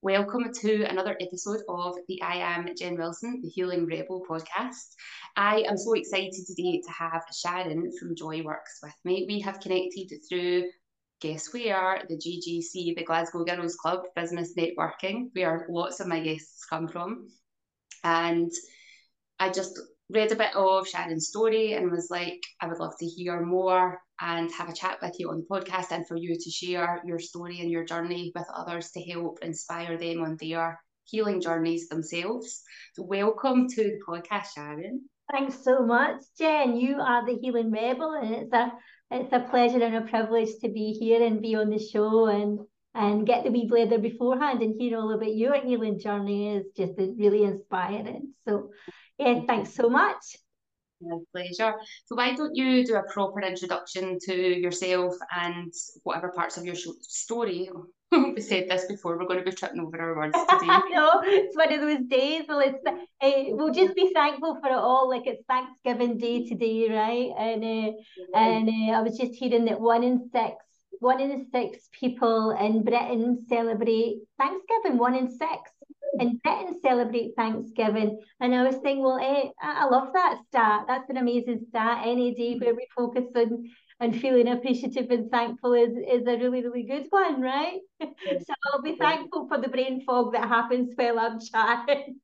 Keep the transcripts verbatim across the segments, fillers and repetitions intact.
Welcome to another episode of the I Am Jen Wilson, the Healing Rebel podcast. I am so excited today to have Sharon from Joyworks with me. We have connected through, guess where, the G G C, the Glasgow Girls Club Business Networking, where lots of my guests come from. And I just read a bit of Sharon's story and was like, I would love to hear more and have a chat with you on the podcast, and for you to share your story and your journey with others to help inspire them on their healing journeys themselves. So welcome to the podcast, Sharon. Thanks so much, Jen. You are the Healing Rebel, and it's a it's a pleasure and a privilege to be here and be on the show and and get the wee blather beforehand and hear all about your healing journey is just really inspiring. So yeah, thanks so much. My pleasure. So why don't you do a proper introduction to yourself and whatever parts of your story. We said this before, we're going to be tripping over our words today. No, it's one of those days. Well, it's uh, we'll just be thankful for it all. Like it's Thanksgiving Day today, right? And uh, and uh, I was just hearing that one in six, one in six people in Britain celebrate Thanksgiving. One in six in Britain celebrate Thanksgiving. And I was thinking, well, eh, I love that stat. That's an amazing stat. Any day where we focus on and feeling appreciative and thankful is, is a really, really good one, right? So I'll be thankful for the brain fog that happens while I'm chatting.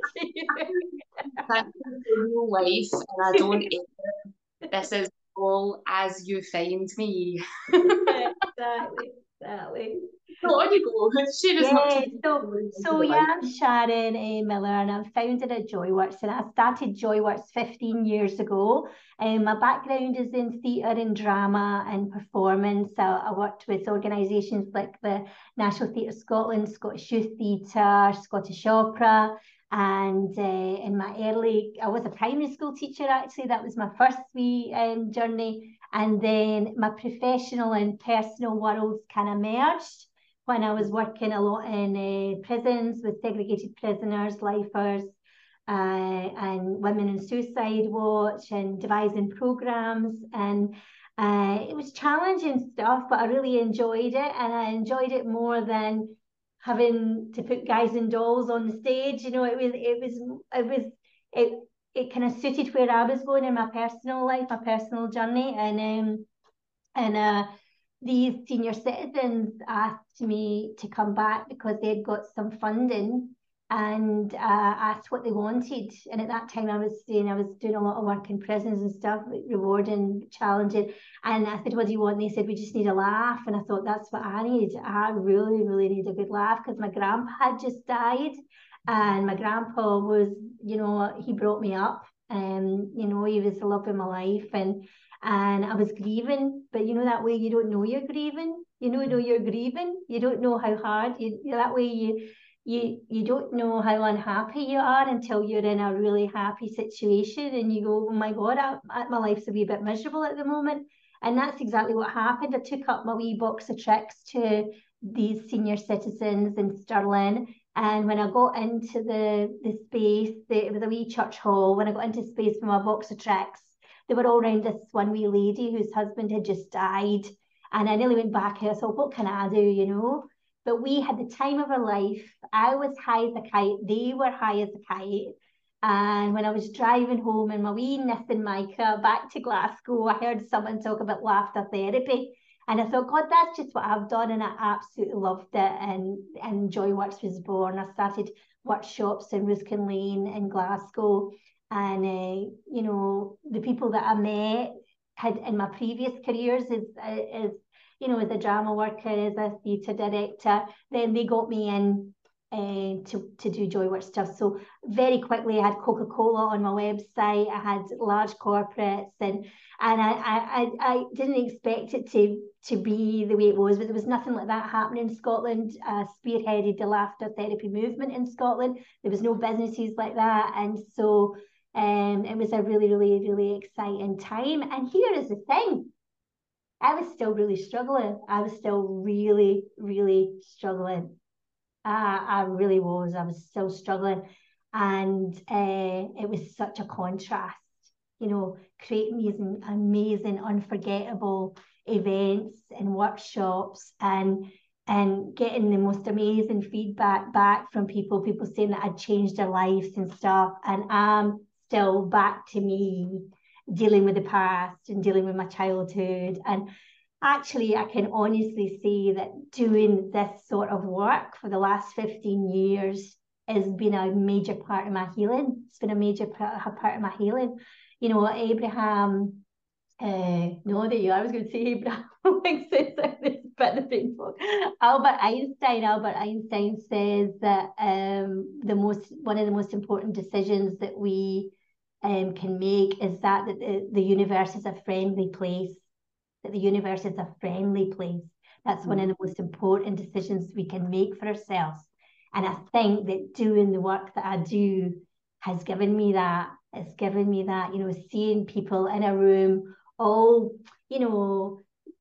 Thankful for real life, and I don't ever. This is all as you find me. Exactly, exactly. So on you go. Yeah, so, so yeah, I'm Sharon A. Miller, and I'm founder of Joyworks, and I started Joyworks fifteen years ago. Um, my background is in theatre and drama and performance. So I worked with organisations like the National Theatre Scotland, Scottish Youth Theatre, Scottish Opera, and uh, in my early, I was a primary school teacher actually. That was my first wee um, journey, and then my professional and personal worlds kind of merged when I was working a lot in uh, prisons with segregated prisoners, lifers, uh, and women in suicide watch, and devising programs. And uh, it was challenging stuff, but I really enjoyed it. And I enjoyed it more than having to put guys and dolls on the stage. You know, it was, it was, it was, it, it kind of suited where I was going in my personal life, my personal journey. And, um, and, uh, these senior citizens asked me to come back because they'd got some funding and uh, asked what they wanted. And at that time I was saying I was doing a lot of work in prisons and stuff, like rewarding, challenging. And I said, what do you want? And they said, we just need a laugh. And I thought, that's what I need. I really, really need a good laugh because my grandpa had just died. And my grandpa was, you know, he brought me up. And, you know, he was the love of my life. And and I was grieving, but you know that way you don't know you're grieving. You know, know you're grieving. You don't know how hard you. That way you, you, you don't know how unhappy you are until you're in a really happy situation, and you go, "Oh my God, I, my life's a wee bit miserable at the moment." And that's exactly what happened. I took up my wee box of tricks to these senior citizens in Stirling. And when I got into the the space, the, it was a wee church hall. When I got into space with my box of tricks, they were all around this one wee lady whose husband had just died. And I nearly went back and I thought, what can I do, you know? But we had the time of our life. I was high as a kite. They were high as a kite. And when I was driving home in my wee Nissan Micra back to Glasgow, I heard someone talk about laughter therapy. And I thought, God, that's just what I've done. And I absolutely loved it. And, and Joyworks was born. I started workshops in Ruskin Lane in Glasgow. And, uh, you know, the people that I met had in my previous careers is, is, you know, as a drama worker, as a theatre director, then they got me in uh, to, to do Joyworks stuff. So very quickly I had Coca-Cola on my website, I had large corporates, and and I, I, I didn't expect it to, to be the way it was, but there was nothing like that happening in Scotland. I spearheaded the laughter therapy movement in Scotland. There was no businesses like that. And so Um, it was a really, really, really exciting time. And here is the thing. I was still really struggling. I was still really, really struggling. Uh, I really was. I was still struggling. And uh, it was such a contrast, you know, creating these amazing, unforgettable events and workshops and and getting the most amazing feedback back from people, people saying that I'd changed their lives and stuff. And I'm still back to me dealing with the past and dealing with my childhood. And actually, I can honestly say that doing this sort of work for the last fifteen years has been a major part of my healing. It's been a major part of my healing. You know, Abraham, uh, no, that you, I was going to say Abraham Lincoln says this, but the painful. Albert Einstein, Albert Einstein says that um, the most, one of the most important decisions that we um, can make is that, that the, the universe is a friendly place. That the universe is a friendly place. That's mm-hmm. one of the most important decisions we can make for ourselves. And I think that doing the work that I do has given me that. It's given me that, you know, seeing people in a room all, you know,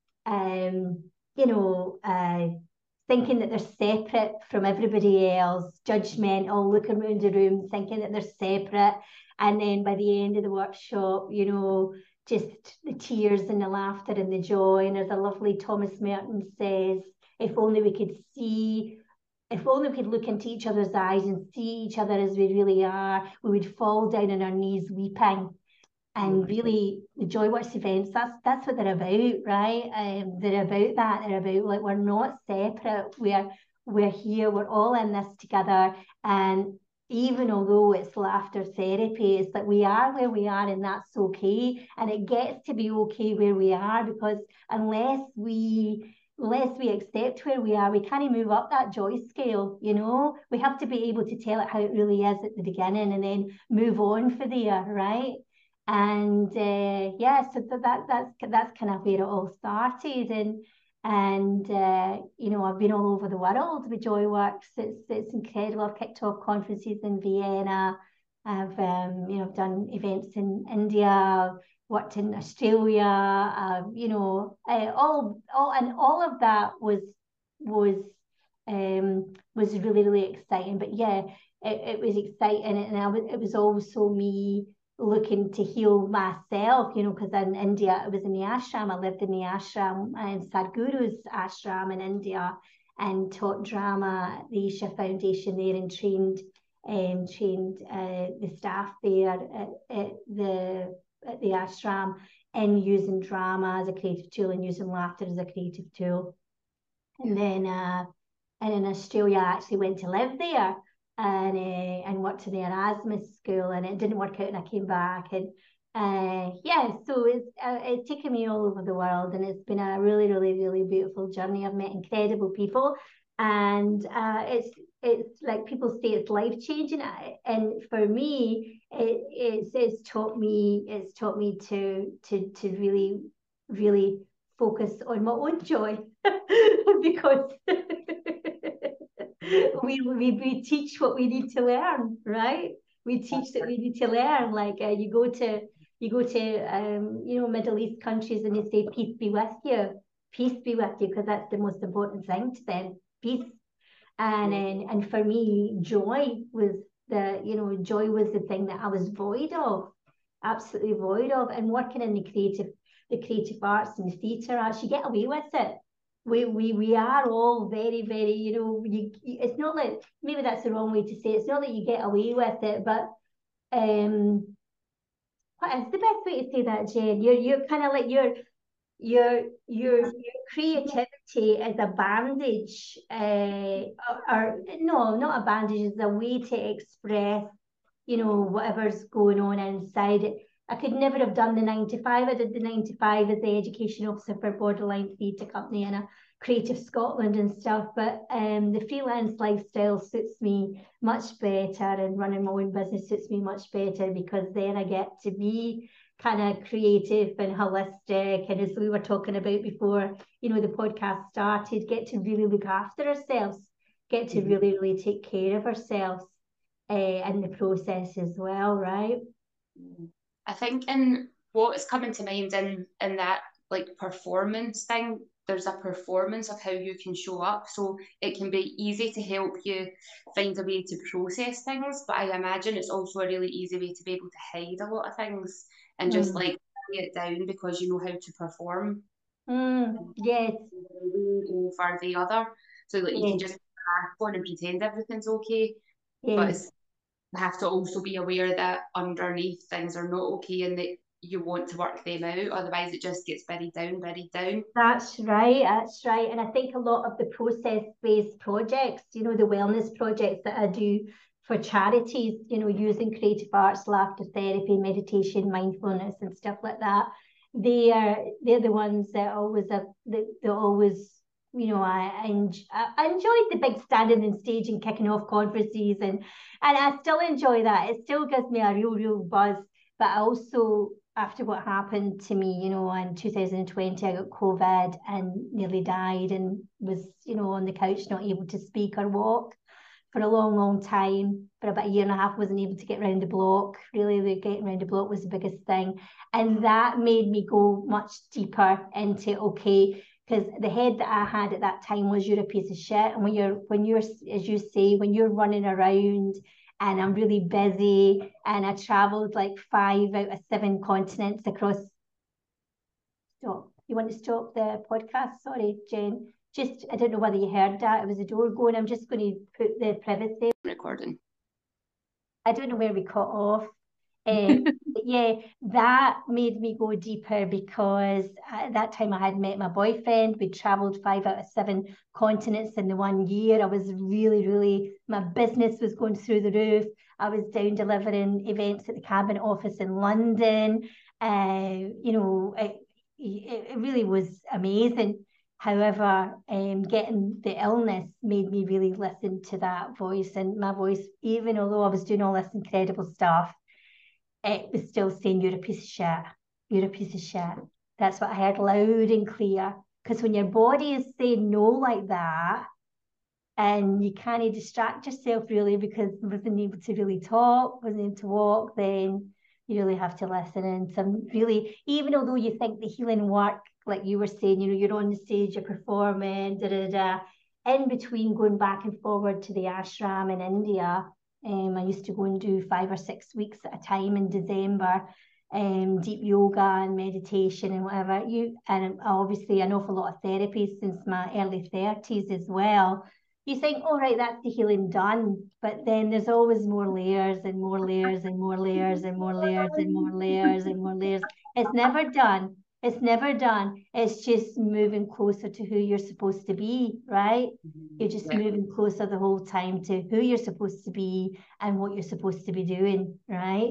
um, you know, uh, thinking that they're separate from everybody else, judgmental, looking around the room, thinking that they're separate. And then by the end of the workshop, you know, just the tears and the laughter and the joy. And as a lovely Thomas Merton says, if only we could see, if only we could look into each other's eyes and see each other as we really are, we would fall down on our knees weeping. And really, the JoyWorks events, that's that's what they're about, right? Um, they're about that. They're about, like, we're not separate. We're we're here. We're all in this together. And even although it's laughter therapy, it's like we are where we are, and that's okay. And it gets to be okay where we are, because unless we unless we accept where we are, we can't move up that joy scale, you know? We have to be able to tell it how it really is at the beginning and then move on for there, right? And uh, yeah, so that that's that's kind of where it all started. And and uh, you know, I've been all over the world with JoyWorks. It's it's incredible. I've kicked off conferences in Vienna. I've um, you know, I've done events in India. I've worked in Australia. Uh, you know, uh, all all and all of that was was um, was really really exciting. But yeah, it, it was exciting, and I was, it was also me looking to heal myself, you know, because in India, I was in the ashram. I lived in the ashram, and Sadhguru's ashram in India, and taught drama at the Isha Foundation there, and trained um, trained uh, the staff there at, at the at the ashram in using drama as a creative tool and using laughter as a creative tool. And then uh, and in Australia, I actually went to live there and uh, and worked in the Erasmus school, and it didn't work out, and I came back. And uh, yeah, so it's uh, it's taken me all over the world, and it's been a really, really, really beautiful journey. I've met incredible people, and uh, it's it's like people say it's life changing, and for me, it it's, it's taught me it's taught me to to to really really focus on my own joy because we, we we teach what we need to learn, right? We teach that we need to learn. Like uh, you go to you go to um, you know, Middle East countries, and they say peace be with you, peace be with you, because that's the most important thing to them, peace. And and, and for me, joy was the you know joy was the thing that I was void of, absolutely void of. And working in the creative the creative arts and the theatre arts, you get away with it. We, we we are all very, very, you know, you, it's not like, maybe that's the wrong way to say it. It's not that you get away with it, but um, what is the best way to say that, Jen? You're you're kind of like your your your your creativity is a bandage, uh, or, or no, not a bandage. It's a way to express, you know, whatever's going on inside it. I could never have done the nine to five. I did the nine to five as the education officer for Borderline Theatre Company and a Creative Scotland and stuff. But um, the freelance lifestyle suits me much better, and running my own business suits me much better, because then I get to be kind of creative and holistic. And as we were talking about before, you know, the podcast started, get to really look after ourselves, get to mm-hmm. really, really take care of ourselves uh, in the process as well, right? I think in what's coming to mind in in that like performance thing, there's a performance of how you can show up. So it can be easy to help you find a way to process things, but I imagine it's also a really easy way to be able to hide a lot of things and mm. just like bring it down because you know how to perform. Mm, yes. Over the other. So like you Yeah. can just go on and pretend everything's okay, but Yeah. it's, you have to also be aware that underneath things are not okay and that you want to work them out. Otherwise, it just gets buried down, buried down. That's right, that's right. And I think a lot of the process-based projects, you know, the wellness projects that I do for charities, you know, using creative arts, laughter therapy, meditation, mindfulness, and stuff like that, they are they're the ones that always have that they always, you know, I, I, enjoy, I enjoyed the big standing on stage and kicking off conferences, and and I still enjoy that. It still gives me a real, real buzz. But I also, after what happened to me, you know, in two thousand twenty, I got COVID and nearly died and was, you know, on the couch, not able to speak or walk for a long, long time. For about a year and a half, wasn't able to get around the block. Really, the getting around the block was the biggest thing. And that made me go much deeper into, okay, because the head that I had at that time was, you're a piece of shit. And when you're, when you're, as you say, when you're running around and I'm really busy and I travelled like five out of seven continents across. Stop. You want to stop the podcast? Sorry, Jen. Just, I don't know whether you heard that. It was a door going. I'm just going to put the privacy Recording. I don't know where we cut off. Um, but yeah, that made me go deeper because at that time I had met my boyfriend. We'd travelled five out of seven continents in the one year. I was really, really, my business was going through the roof. I was down delivering events at the Cabinet Office in London. Uh, you know, it, it really was amazing. However, um, getting the illness made me really listen to that voice, and my voice, even although I was doing all this incredible stuff, it was still saying, you're a piece of shit. You're a piece of shit. That's what I heard loud and clear. Because when your body is saying no like that, and you can't distract yourself really because I wasn't able to really talk, wasn't able to walk, then you really have to listen. And some really, even although you think the healing work, like you were saying, you know, you're on the stage, you're performing, da da da. In between going back and forward to the ashram in India, um, I used to go and do five or six weeks at a time in December, um, deep yoga and meditation and whatever. You and obviously an awful lot of therapy since my early thirties as well. You think, all right, that's the healing done. But then there's always more layers and more layers and more layers and more layers and more layers and more layers. It's never done. It's never done. It's just moving closer to who you're supposed to be, right? Mm-hmm. You're just yeah. moving closer the whole time to who you're supposed to be and what you're supposed to be doing, right?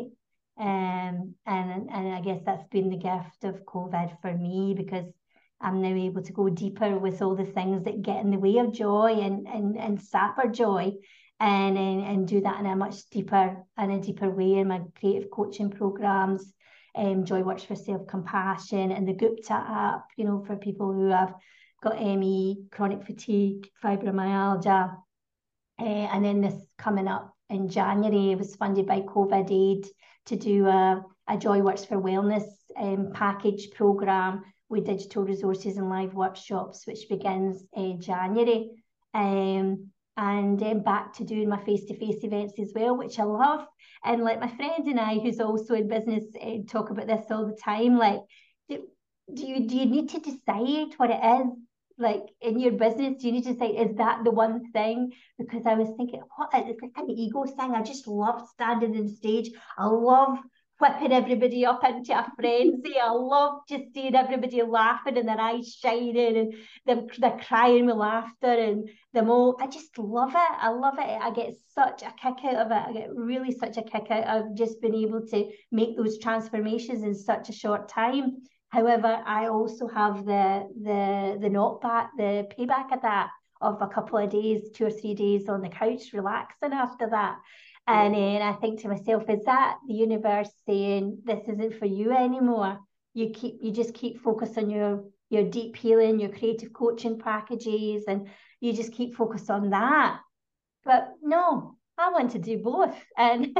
Um, and, and I guess that's been the gift of COVID for me, because I'm now able to go deeper with all the things that get in the way of joy and and, and sap our joy, and, and and do that in a much deeper in a deeper way in my creative coaching programs. Um, Joy Works for Self-Compassion and the Gupta app, you know, for people who have got M E, chronic fatigue, fibromyalgia. Uh, and then this coming up in January, it was funded by COVID Aid to do a, a Joy Works for Wellness um, package program with digital resources and live workshops, which begins uh, January. Um, and um, back to doing my face-to-face events as well, which I love. And like my friend and I, who's also in business, uh, talk about this all the time. Like, do, do you do you need to decide what it is? Like in your business, do you need to say, is that the one thing? Because I was thinking, what, it's like an ego thing. I just love standing on stage. I love whipping everybody up into a frenzy. I love just seeing everybody laughing and their eyes shining and them they're crying with laughter and them all. I just love it. I love it. I get such a kick out of it. I get really such a kick out of just being able to make those transformations in such a short time. However, I also have the the the knockback, the payback of that, of a couple of days, two or three days on the couch relaxing after that. And then I think to myself, is that the universe saying this isn't for you anymore? You keep you just keep focused on your your deep healing, your creative coaching packages, and you just keep focused on that. But no, I want to do both. And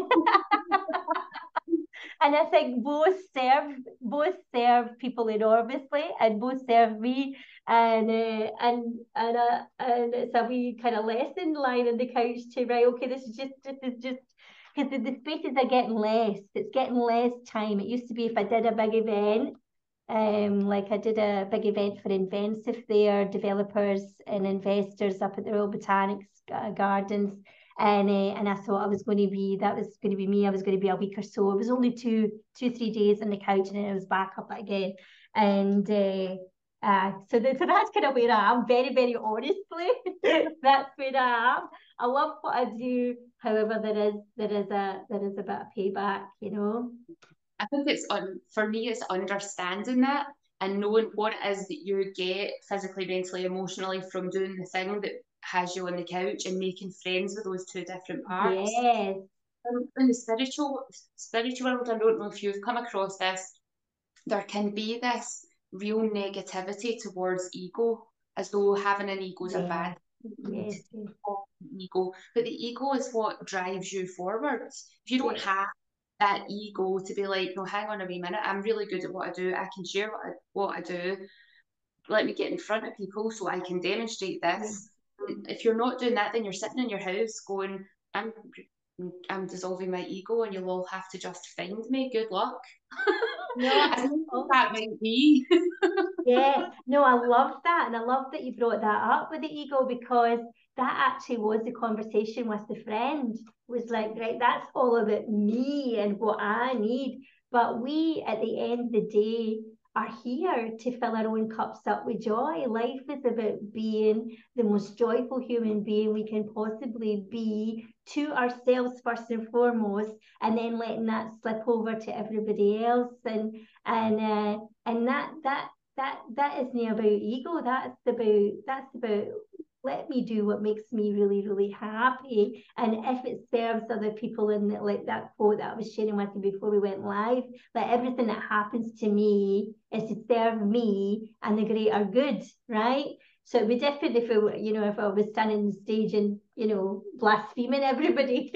and I think both serve both serve people enormously, and both serve me. And uh, and and uh, and it's a wee kind of lesson lying on the couch to, right, okay, this is just this is just because the, the spaces are getting less. It's getting less time. It used to be if I did a big event, Um, like I did a big event for Invensive there, developers and investors up at the Royal Botanics uh, Gardens. And uh, and I thought I was going to be, that was going to be me. I was going to be a week or so. It was only two, two, three days on the couch, and then I was back up again. And uh, uh, so, the, so that's kind of where I am. Very, very honestly, that's where I am. I love what I do. However, there is there is a there is a bit of payback, you know. I think it's on for me, it's understanding that and knowing what it is that you get physically, mentally, emotionally from doing the thing that has you on the couch and making friends with those two different parts. Yes. Um, in the spiritual spiritual world, I don't know if you've come across this, there can be this real negativity towards ego, as though having an ego is a Yeah. bad thing. You need Yes. to take off the ego. But the ego is what drives you forward. If you don't Yes. have that ego to be like, no, hang on a wee minute, I'm really good at what I do. I can share what I, what I do. Let me get in front of people so I can demonstrate Yes. this. And if you're not doing that, then you're sitting in your house going, I'm I'm dissolving my ego and you'll all have to just find me. Good luck. No. I think Oh, that might be. yeah. No, I love that. And I love that you brought that up with the ego, because that actually was the conversation with the friend. Was like, right, that's all about me and what I need. But we, at the end of the day, are here to fill our own cups up with joy. Life is about being the most joyful human being we can possibly be to ourselves first and foremost, and then letting that slip over to everybody else. And and uh, and that that that that isn't about ego. That's about that's about let me do what makes me really, really happy. And if it serves other people, in the, like that quote that I was sharing with you before we went live, like everything that happens to me is to serve me and the greater good, right? So it'd be different if it, you know, if I was standing on the stage and, you know, blaspheming everybody.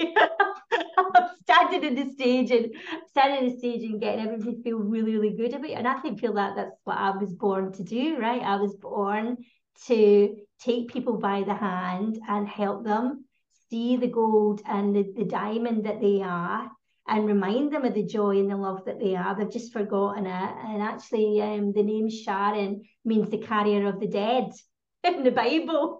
Standing in the stage and standing on the stage and getting everybody feel really, really good about it. And I think feel that that's what I was born to do, right? I was born to take people by the hand and help them see the gold and the, the diamond that they are, and remind them of the joy and the love that they are. They've just forgotten it. And actually, um, the name Sharon means the carrier of the dead in the Bible.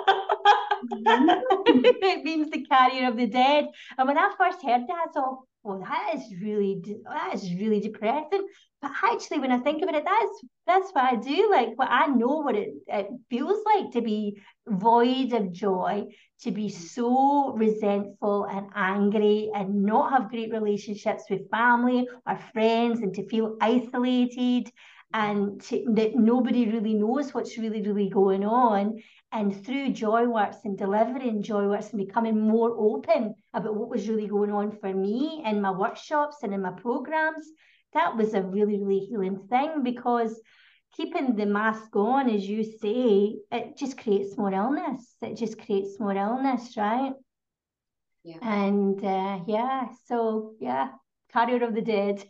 It means the carrier of the dead. And when I first heard that, I thought, well, that is really that is really depressing. But actually, when I think about it, that's that's what I do. Like, what I know what it, it feels like to be void of joy, to be so resentful and angry, and not have great relationships with family or friends, and to feel isolated, and to, that nobody really knows what's really, really going on. And through JoyWorks and delivering JoyWorks and becoming more open about what was really going on for me in my workshops and in my programs, that was a really, really healing thing, because keeping the mask on, as you say, it just creates more illness. It just creates more illness, right? Yeah. And uh, yeah, so yeah, carrier of the dead.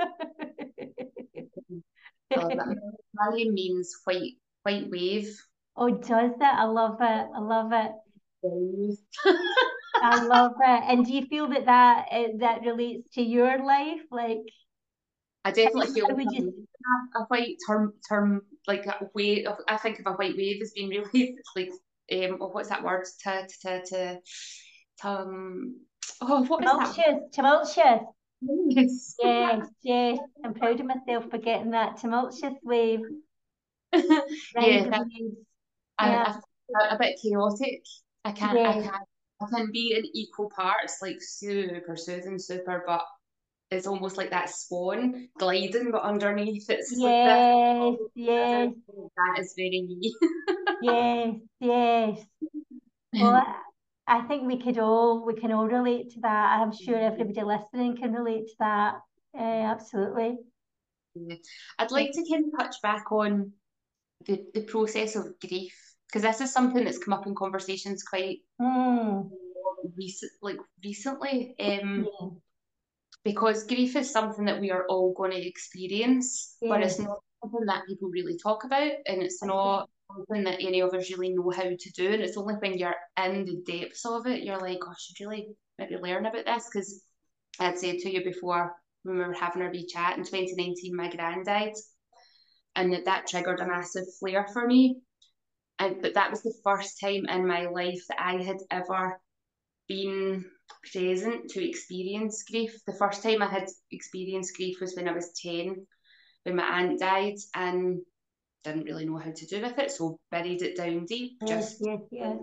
I love that. My name means white white wave. Oh, does that? I love it. I love it. Wave. I love it. And do you feel that that uh, that relates to your life? Like, I definitely feel how like would I'm you? a white term term like a wave. I think of a white wave as being really like um oh, what's that word to to to to um oh what is that Tumultuous, tumultuous. word? Yes. Yes, yes. I'm proud of myself for getting that tumultuous wave, ride Yeah, the that, waves. I, Yeah, I, a bit chaotic. I can't I yes, can't I can be in equal parts like super soothing super, but it's almost like that swan gliding, but underneath it's like this. yes, yes, That is very me. yes, yes. Well, I, I think we could all we can all relate to that. I'm sure everybody listening can relate to that. Uh, absolutely. I'd like to kind of touch back on the, the process of grief, because this is something that's come up in conversations quite Mm, recent, like recently. Um, yeah, because grief is something that we are all going to experience, but it's yes. not something that people really talk about, and it's not something that any of us really know how to do. And it's only when you're in the depths of it, you're like, oh, I should really maybe learn about this. Because I'd said to you before when we were having our wee chat in twenty nineteen, my gran died. and that, that triggered a massive flare for me. And but that was the first time in my life that I had ever been present to experience grief. The first time I had experienced grief was when I was ten, when my aunt died, and didn't really know how to do with it, so buried it down deep. Yes, just yes, yes.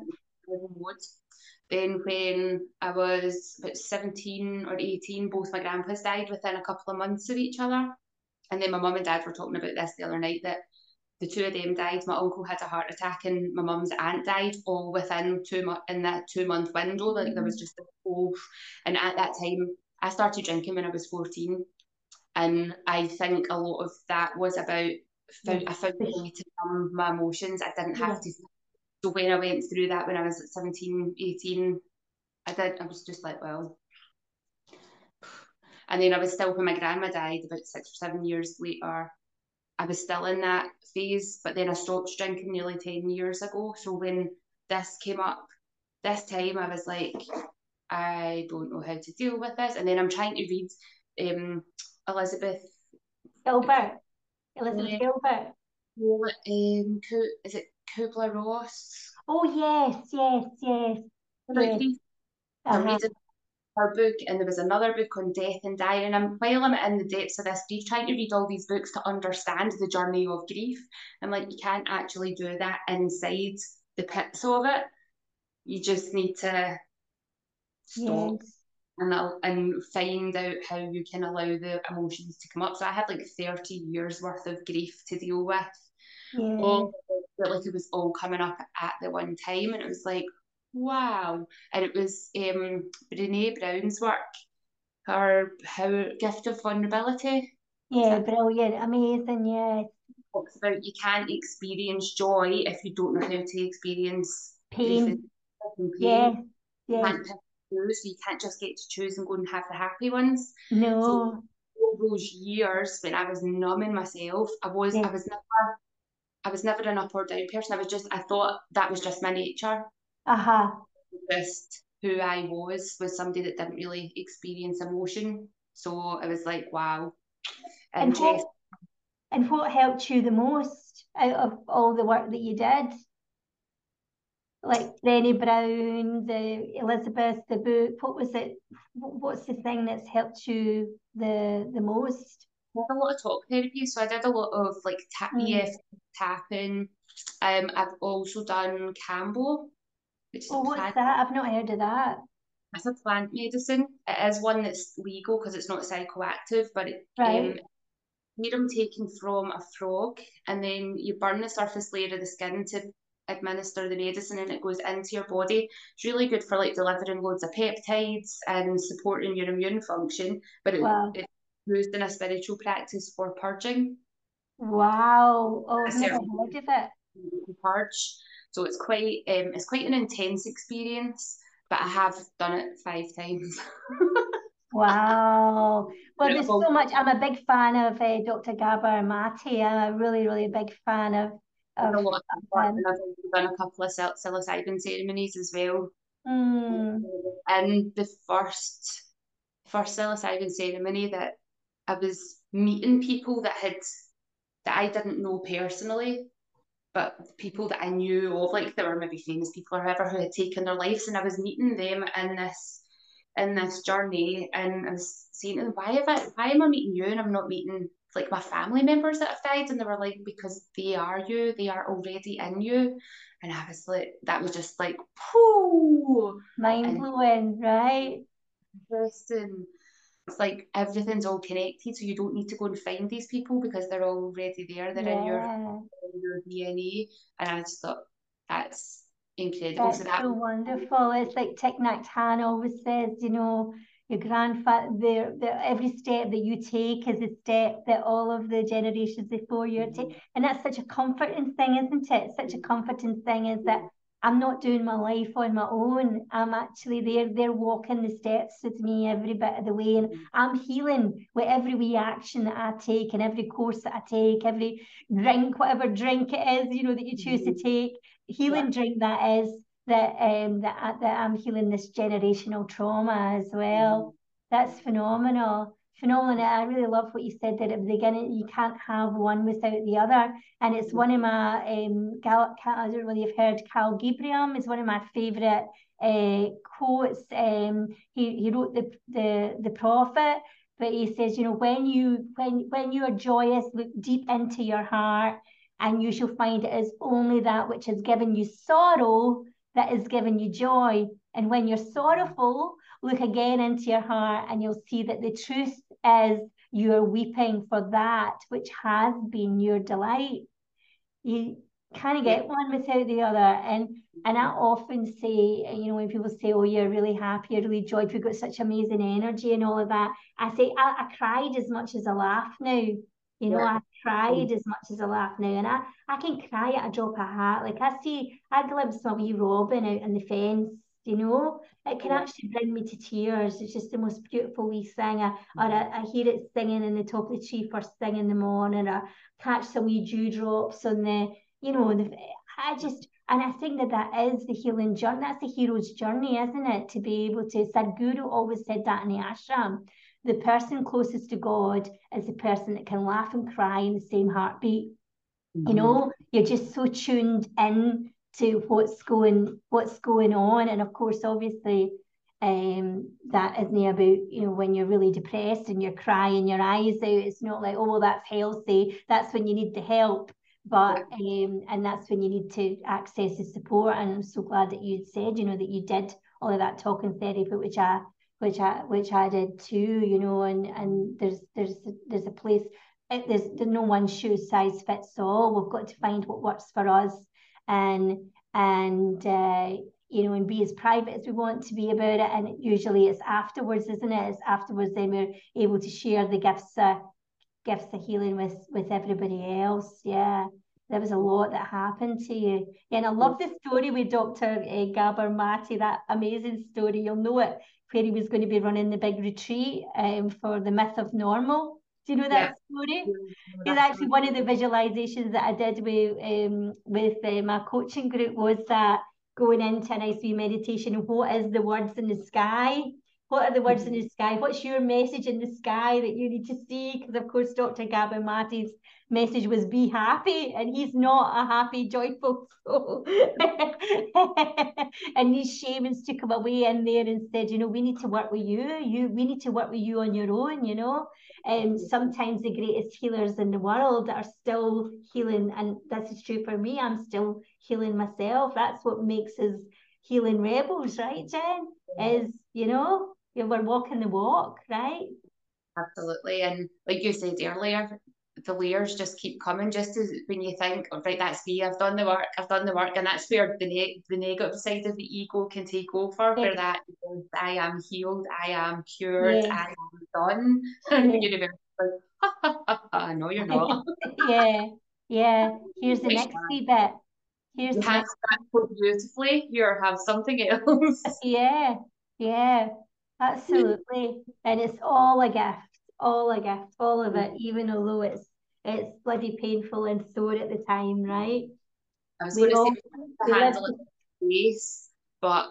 Then when I was about seventeen or eighteen, both my grandpas died within a couple of months of each other. And then my mum and dad were talking about this the other night, that the two of them died. My uncle had a heart attack and my mum's aunt died, all within two months in that two month window. Like there was just a whole, and at that time I started drinking when I was fourteen, and I think a lot of that was about found, I found a way to numb my emotions. I didn't have to. So when I went through that when I was seventeen, eighteen, I did. I was just like, well. And then I was still, when my grandma died about six or seven years later, I was still in that phase, but then I stopped drinking nearly ten years ago. So when this came up, this time I was like, I don't know how to deal with this. And then I'm trying to read um, Elizabeth Gilbert. Elizabeth uh, Gilbert. Um, is it Kubler-Ross? Oh, yes, yes, yes. Like yes. I'm Uh-huh. reading her book, and there was another book on death and dying, and I'm, while I'm in the depths of this grief, trying to read all these books to understand the journey of grief. I'm like, you can't actually do that inside the pits of it. You just need to stop Yes. and and find out how you can allow the emotions to come up. So I had like thirty years worth of grief to deal with. Yeah. All like it was all coming up at the one time, and it was like, wow. And it was um Brene Brown's work, her how gift of vulnerability. Yeah, brilliant, amazing, yes. Talks about you can't experience joy if you don't know how to experience grief and Pain. pain. Yes, You yes. can't pick and choose, so you can't just get to choose and go and have the happy ones. So No. all those years when I was numbing myself, I was Yes. I was never I was never an up or down person. I was just I thought that was just my nature. Uh-huh. Just who I was was somebody that didn't really experience emotion. So it was like, wow. And And what and what helped you the most out of all the work that you did? Like Brené Brown, the Elizabeth, the book, what was it? What's the thing that's helped you the the most? I did a lot of talk therapy, so I did a lot of like tap Mm. E F T tapping. Um, I've also done Cambo, which is Oh, a what's plant. that? I've not heard of that. It's a plant medicine. It is one that's legal because it's not psychoactive, but it Right. um serum taken from a frog, and then you burn the surface layer of the skin to administer the medicine, and it goes into your body. It's really good for like delivering loads of peptides and supporting your immune function, but it, Wow. it's used in a spiritual practice for purging. Wow. Oh, I've A never certain heard of it. purge. So it's quite um, it's quite an intense experience, but I have done it five times. Wow. Well, there's so much. I'm a big fan of uh, Doctor Gabor Mate. I'm a really, really big fan of of A lot of work, him. and I've also done a couple of psilocybin ceremonies as well. Mm. And the first first psilocybin ceremony that I was meeting people that had that I didn't know personally, but people that I knew of, like that were maybe famous people or whoever who had taken their lives, and I was meeting them in this in this journey, and I was saying to them, why have I why am I meeting you and I'm not meeting like my family members that have died? And they were like, because they are you, they are already in you. And I was like, that was just like, whoo, Mind and blowing, right? interesting. It's like everything's all connected, so you don't need to go and find these people because they're already there. They're in your Yeah. in your D N A, and I just thought that's incredible. So That's that so wonderful. It's like Thich Nhat Hanh always says, you know, your grandfather, the, the, every step that you take is a step that all of the generations before you are taking. And that's such a comforting thing, isn't it? Such a comforting thing is that I'm not doing my life on my own. I'm actually there. They're walking the steps with me every bit of the way. And I'm healing with every wee action that I take and every course that I take, every drink, whatever drink it is, you know, that you choose to take. Healing yeah. drink that is that um that, that I'm healing this generational trauma as well. That's phenomenal. phenomenal. I really love what you said there at the beginning. You can't have one without the other. And it's one of my, um, Gal, I don't know whether you've heard Cal Gibriam is one of my favourite uh, quotes. Um, he, he wrote the, the, the Prophet, but he says, you know, when you, when, when you are joyous, look deep into your heart, and you shall find it is only that which has given you sorrow that has given you joy. And when you're sorrowful, look again into your heart, and you'll see that the truth is you are weeping for that which has been your delight. You can't get one without the other. And and I often say, you know, when people say, oh, you're really happy, you're really joyful, you've got such amazing energy and all of that, I say, I, I cried as much as I laugh now. You know, I cried as much as I laugh now. And I, I can cry at a drop of a hat. Like I see, I glimpse my wee Robin out on the fence, you know, it can actually bring me to tears. It's just the most beautiful wee thing. I, or I, I hear it singing in the top of the tree first thing in the morning, or catch some wee dewdrops on the, you know, the, I just, and I think that that is the healing journey. That's the hero's journey, isn't it? To be able to, Sadhguru always said that in the ashram. The person closest to God is the person that can laugh and cry in the same heartbeat. Mm-hmm. You know, you're just so tuned in to what's going, what's going on. And of course, obviously, um, that isn't about, you know, when you're really depressed and you're crying your eyes out. It's not like, oh, well, that's healthy. That's when you need the help. But, um, and that's when you need to access the support. And I'm so glad that you said, you know, that you did all of that talking therapy, which I, which I, which I did too, you know, and, and there's, there's, there's a place, it, there's, there's no one shoe size fits all. We've got to find what works for us, and, and, uh, you know, and be as private as we want to be about it. And usually it's afterwards, isn't it? It's afterwards then we're able to share the gifts, uh, gifts of healing with, with everybody else. Yeah. There was a lot that happened to you. Yeah, and I love the story with Doctor Uh, Gabor Mate, that amazing story. You'll know it, where he was going to be running the big retreat um, for the myth of normal. Do you know that yeah. story? Yeah, it's actually one of the visualizations that I did with um, with uh, my coaching group, was that going into a nice wee meditation. What is the words in the sky? What are the words mm-hmm. in the sky? What's your message in the sky that you need to see? Because of course, Doctor Gabor Mate's message was be happy, and he's not a happy, joyful soul. And these shamans took him away in there and said, you know, we need to work with you. You, we need to work with you on your own, you know. And um, sometimes the greatest healers in the world are still healing, and this is true for me. I'm still healing myself. That's what makes us healing rebels, right, Jen? Is, you know, we're walking the walk, right? Absolutely. And like you said earlier, the layers just keep coming, just as when you think, oh, right, that's me, I've done the work, I've done the work, and that's where the ne- the negative side of the ego can take over, yeah. where that is, I am healed, I am cured, yeah. I am done, and yeah. the universe is like, ha, ha, ha, ha, no, you're not. yeah, yeah. Here's the next wee bit. Here's you the have next that so beautifully, you have something else. Yeah, yeah, absolutely. And it's all a gift, all a gift, all of it, even although it's it's bloody painful and sore at the time, right? I was we going to say we to handle it with grace, but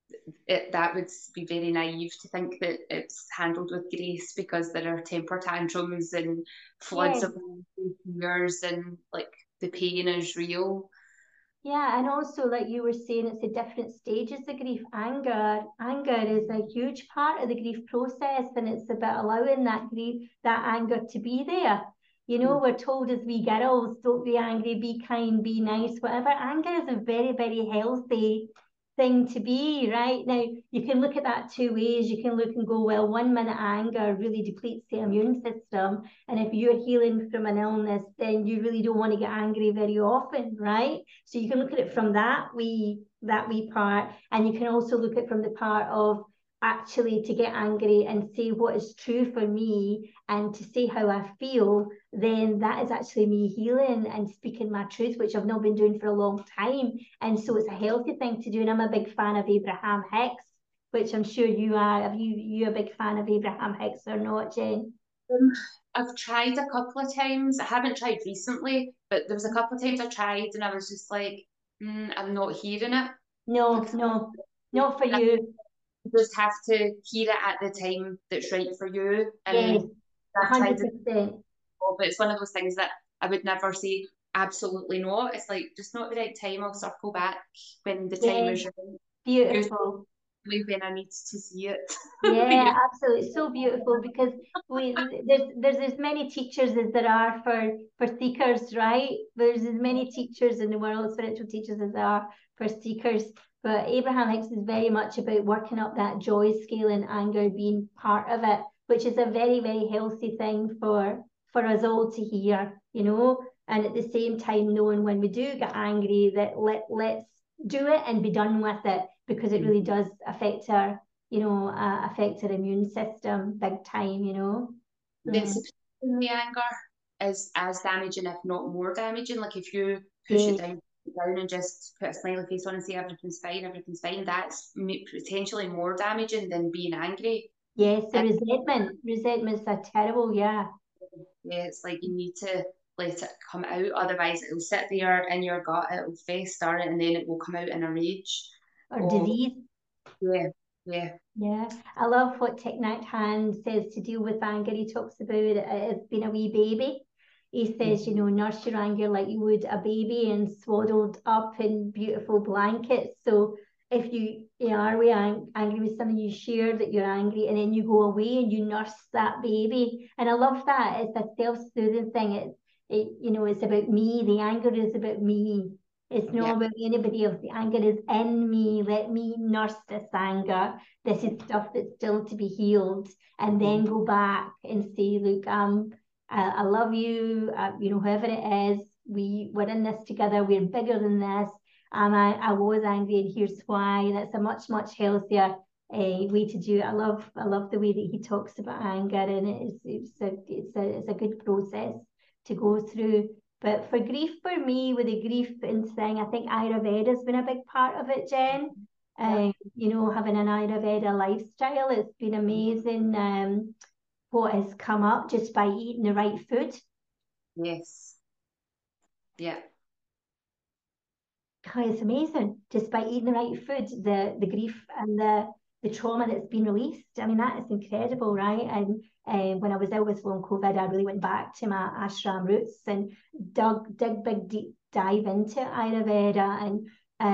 it, that would be very naive to think that it's handled with grace, because there are temper tantrums and floods yeah. of tears, and like the pain is real. Yeah, and also, like you were saying, it's the different stages of grief. Anger, anger is a huge part of the grief process, and it's about allowing that grief, that anger to be there. You know, we're told as wee girls, don't be angry, be kind, be nice, whatever. Anger is a very, very healthy thing to be, right? Now, you can look at that two ways. You can look and go, well, one minute anger really depletes the immune system. And if you're healing from an illness, then you really don't want to get angry very often, right? So you can look at it from that wee, that wee part. And you can also look at it from the part of actually to get angry and say what is true for me and to say how I feel, then that is actually me healing and speaking my truth, which I've not been doing for a long time. And so it's a healthy thing to do. And I'm a big fan of Abraham Hicks, which I'm sure you are. Are you, you a big fan of Abraham Hicks or not, Jen? Um, I've tried a couple of times. I haven't tried recently, but there was a couple of times I tried and I was just like, mm, I'm not hearing it. No, no, not for you. just have to hear it at the time that's right for you. And Yes, I've tried it one hundred percent. before, but it's one of those things that I would never say absolutely not. It's like just not the right time. I'll circle back when the time Yes, is right. beautiful. Usually when I need to see it. Yeah, Yeah. absolutely. So beautiful because we there's there's as many teachers as there are for for seekers, right? There's as many teachers in the world, spiritual teachers, as there are for seekers. But Abraham Hicks is very much about working up that joy scale and anger being part of it, which is a very, very healthy thing for for us all to hear, you know. And at the same time, knowing when we do get angry, that let let's do it and be done with it, because it really does affect our you know, uh, affect our immune system big time, you know. Then Mm. suppressing the anger is as damaging, if not more damaging. Like if you push it Yes, down, down and just put a smiley face on and say everything's fine, everything's fine, that's potentially more damaging than being angry. yes, the And resentment, resentment's a terrible, yeah, yeah, it's like you need to let it come out, otherwise it'll sit there in your gut, it'll fester, and then it will come out in a rage. or Of disease. yeah, yeah, Yeah, I love what Thich Nhat Hanh says to deal with anger. He talks about it as being a wee baby. He says, you know, nurse your anger like you would a baby and swaddled up in beautiful blankets. So if you, you know, are we ang- angry with something, you share that you're angry, and then you go away and you nurse that baby. And I love that. It's a self-soothing thing. It, it, you know, it's about me. The anger is about me. It's yeah. not about anybody else. The anger is in me. Let me nurse this anger. This is stuff that's still to be healed, and then go back and say, look, um, I, I love you. Uh, you know, whoever it is, we we're in this together. We're bigger than this. Um, I, I was angry, and here's why. That's a much much healthier uh, way to do it. I love I love the way that he talks about anger, and it's it's a it's a it's a good process to go through. But for grief, for me, with the grief and thing, I think Ayurveda has been a big part of it, Jen. Yeah. Um, you know, having an Ayurveda lifestyle, it's been amazing. Um, what has come up just by eating the right food. Yes. Yeah. Oh, it's amazing. Just by eating the right food, the the grief and the the trauma that's been released. I mean, that is incredible, right? And um, when I was ill with long COVID, I really went back to my ashram roots and dug, dig big deep dive into Ayurveda, and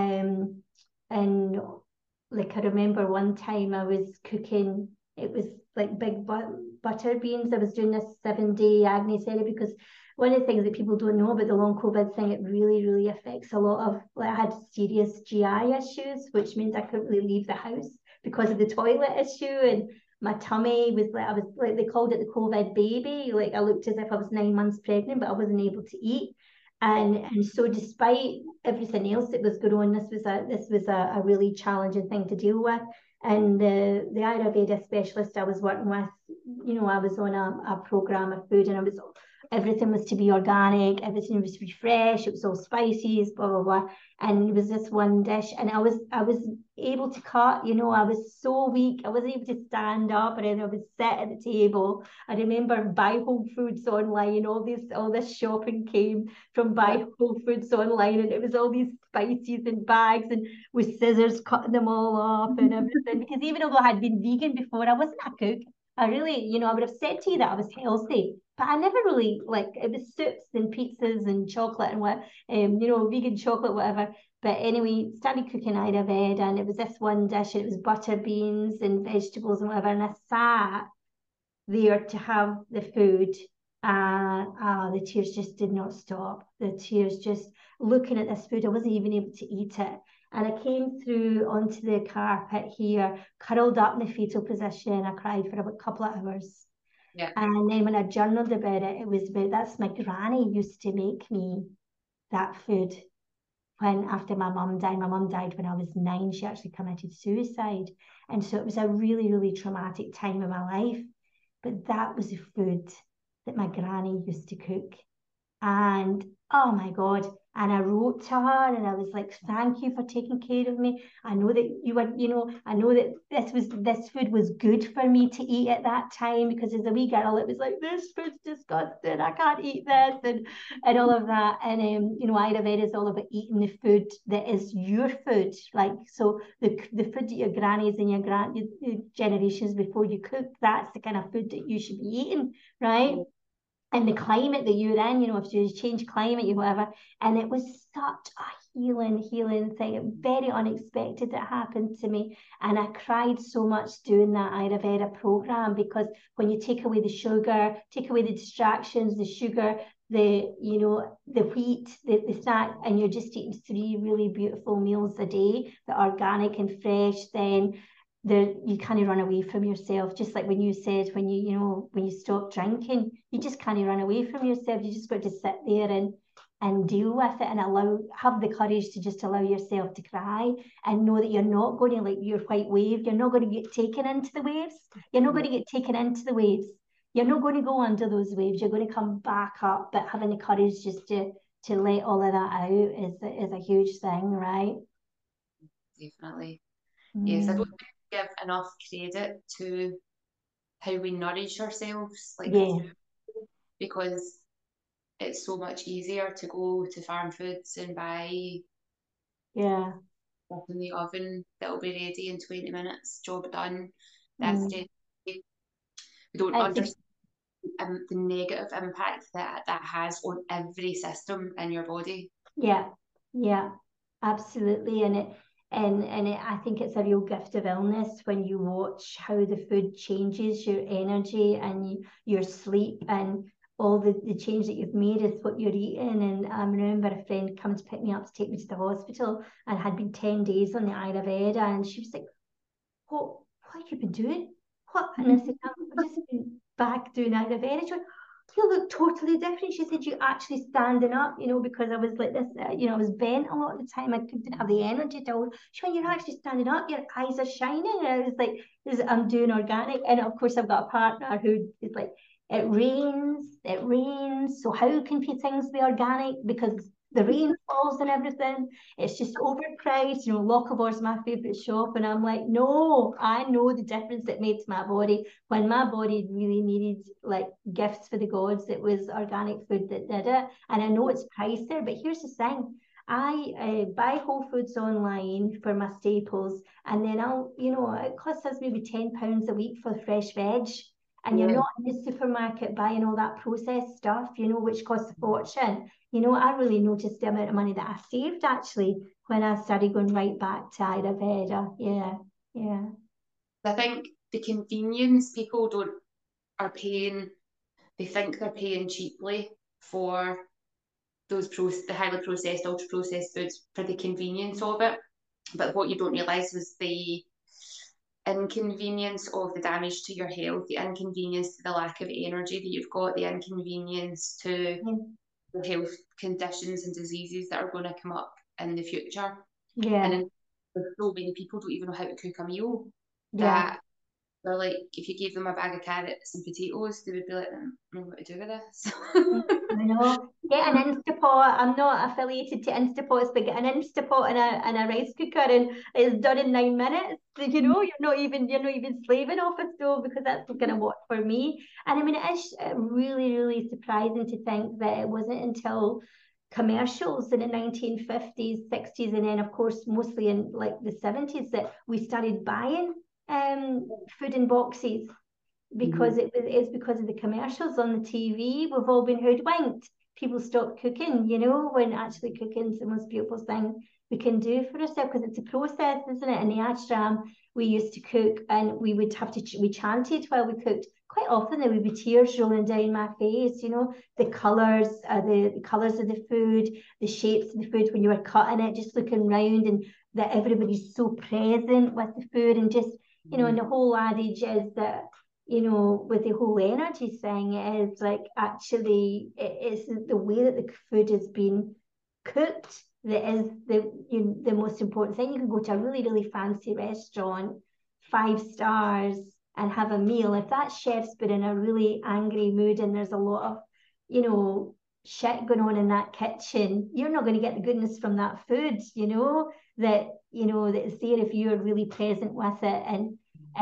um and like I remember one time I was cooking. It was like big but butter beans. I was doing this seven day Agni Sera, because one of the things that people don't know about the long COVID thing, it really, really affects a lot of, like, I had serious G I issues, which means I couldn't really leave the house because of the toilet issue. And my tummy was like, I was like, they called it the COVID baby. Like I looked as if I was nine months pregnant, but I wasn't able to eat. And and so despite everything else that was going on, this was a this was a, a really challenging thing to deal with. And the the Ayurveda specialist I was working with, you know, I was on a, a program of food, and I was everything was to be organic, everything was to be fresh, it was all spices, blah blah blah. And it was this one dish, and I was I was able to cut, you know, I was so weak, I wasn't able to stand up, and then I would sit at the table. I remember Buy Whole Foods online, all this all this shopping came from Buy Yeah. Whole Foods online, and it was all these spices in bags, and with scissors cutting them all off and everything. Because even though I had been vegan before, I wasn't a cook. I really, you know, I would have said to you that I was healthy, but I never really, like, it was soups and pizzas and chocolate and what, um, you know, vegan chocolate, whatever. But anyway, started cooking Ayurveda, and it was this one dish, and it was butter beans and vegetables and whatever. And I sat there to have the food. Uh, uh, the tears just did not stop. The tears just looking at this food, I wasn't even able to eat it. And I came through onto the carpet here, curled up in the fetal position. I cried for about a couple of hours. Yeah. And then when I journaled about it, it was about that's my granny used to make me that food when after my mum died. My mum died when I was nine. She actually committed suicide. And so it was a really, really traumatic time in my life. But that was the food that my granny used to cook. And oh my God, And I wrote to her and I was like, thank you for taking care of me. I know that you were, you know, I know that this was this food was good for me to eat at that time, because as a wee girl, it was like, this food's disgusting. I can't eat this and, and all of that. And, um, you know, Ayurveda is all about eating the food that is your food. Like, so the, the food that your grannies and your grand your generations before you cooked, that's the kind of food that you should be eating, right? And the climate that you're in, you know, if you change climate, you whatever. And it was such a healing, healing thing. Very unexpected it happened to me. And I cried so much doing that Ayurveda program, because when you take away the sugar, take away the distractions, the sugar, the, you know, the wheat, the, the snack, and you're just eating three really beautiful meals a day that are organic and fresh, then there you kind of run away from yourself. Just like when you said, when you you know when you stop drinking, you just kind of run away from yourself. You just got to sit there and and deal with it, and allow have the courage to just allow yourself to cry, and know that you're not going to, like your white wave, you're not going to get taken into the waves. You're not going to get taken into the waves. You're not going to go under those waves. You're going to come back up. But having the courage just to to let all of that out is is a huge thing, right? Definitely. Mm. Yes, I don't give enough credit to how we nourish ourselves, like, yeah. because it's so much easier to go to farm foods and buy yeah stuff in the oven that'll be ready in twenty minutes, job done. That's mm. We don't It's understand um, the negative impact that that has on every system in your body. Yeah, yeah, absolutely. And it and and it, I think it's a real gift of illness when you watch how the food changes your energy and you, your sleep, and all the, the change that you've made is what you're eating. And I remember a friend come to pick me up to take me to the hospital, and had been ten days on the Ayurveda, and she was like, what what have you been doing? What? And I said, I've just been back doing Ayurveda. She went, you look totally different. She said, you actually standing up, you know, because I was like this, uh, you know, I was bent a lot of the time. I didn't have the energy to hold. She went, you're actually standing up. Your eyes are shining. And I was like, I'm doing organic. And of course, I've got a partner who is like, it rains, it rains. So how can things be organic? Because the rain falls and everything. It's just overpriced. You know, Lochabor's my favourite shop. And I'm like, no, I know the difference it made to my body. When my body really needed like gifts for the gods, it was organic food that did it. And I know it's priced there, but here's the thing. I uh, buy Whole Foods online for my staples, and then I'll, you know, it costs us maybe ten pounds a week for fresh veg. And you're Yeah. not in the supermarket buying all that processed stuff, you know, which costs a fortune. You know, I really noticed the amount of money that I saved actually when I started going right back to Ayurveda. Yeah, yeah. I think the convenience, people don't are paying, they think they're paying cheaply for those pro- the highly processed, ultra processed foods for the convenience of it. But what you don't realise is the inconvenience of the damage to your health, the inconvenience to the lack of energy that you've got, the inconvenience to Yeah. the health conditions and diseases that are going to come up in the future. Yeah. And there's so many people don't even know how to cook a meal, Yeah. that they're like, if you gave them a bag of carrots and potatoes, they would be like, I don't know what to do with this. I know. Get an Instapot. I'm not affiliated to Instapots, but get an Instapot and a and a rice cooker, and it's done in nine minutes. You know, you're not even you're not even slaving off a stove, because that's not going to work for me. And I mean, it is really, really surprising to think that it wasn't until commercials in the nineteen fifties, sixties, and then of course mostly in like the seventies that we started buying um food in boxes, because mm-hmm. it, it's because of the commercials on the T V. We've all been hoodwinked. People stop cooking, you know, when actually cooking is the most beautiful thing we can do for ourselves, because it's a process, isn't it? In the ashram, we used to cook, and we would have to, ch- we chanted while we cooked. Quite often there would be tears rolling down my face, you know, the colours, uh, the, the colours of the food, the shapes of the food when you were cutting it, just looking round, and that everybody's so present with the food, and just, you know, and the whole adage is that, you know, with the whole energy thing, is like actually it is the way that the food has been cooked that is the you know, the most important thing. You can go to a really, really fancy restaurant, five stars, and have a meal. If that chef's been in a really angry mood and there's a lot of, you know, shit going on in that kitchen, you're not going to get the goodness from that food, you know, that, you know, that is there if you're really present with it. And